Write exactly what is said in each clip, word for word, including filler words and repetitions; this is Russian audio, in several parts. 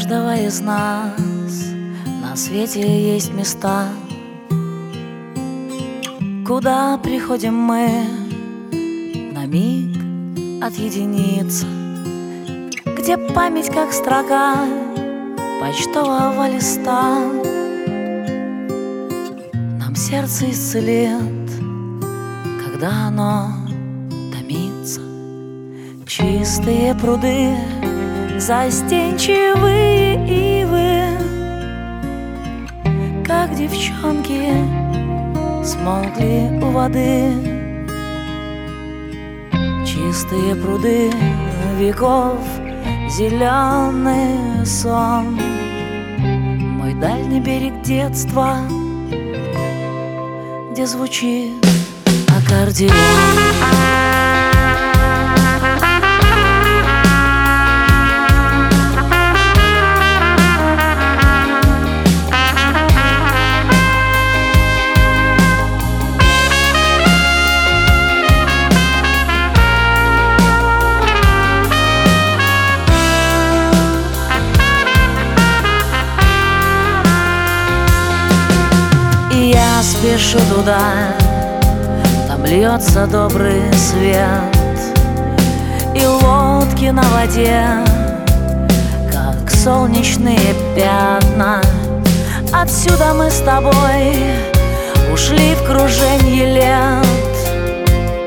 каждого из нас на свете есть места, куда приходим мы на миг отъединиться, где память как строка почтового листа нам сердце исцелит, когда оно томится. Чистые пруды, застенчивые ивы, как девчонки, смолкли у воды. Чистые пруды веков, зеленый сон, мой дальний берег детства, где звучит аккордеон. Я спешу туда, там льется добрый свет, и лодки на воде, как солнечные пятна. Отсюда мы с тобой ушли в круженье лет,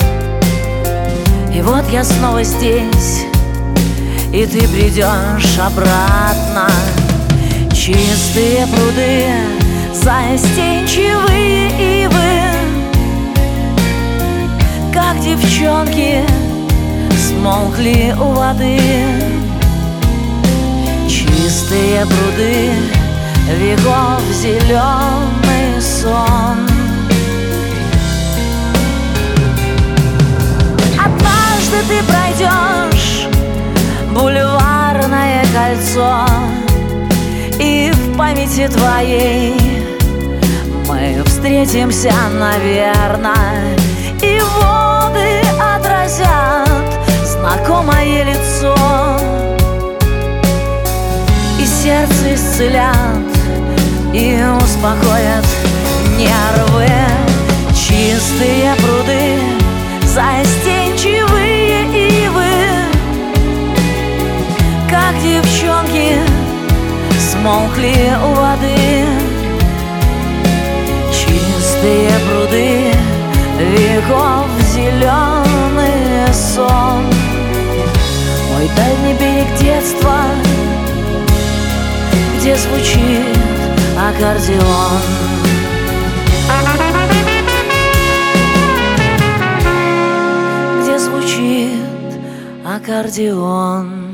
и вот я снова здесь, и ты придешь обратно. Чистые пруды, застенчивые ивы, как девчонки, смолкли у воды. Чистые пруды веков, зеленый сон. Однажды ты пройдешь бульварное кольцо, и в памяти твоей мы встретимся, наверное, и воды отразят знакомое лицо, и сердце исцелят, и успокоят нервы. Чистые пруды, застенчивые ивы, как девчонки, смолкли у воды. Чистые пруды веков, зеленый сон, мой дальний берег детства, где звучит аккордеон. Где звучит аккордеон.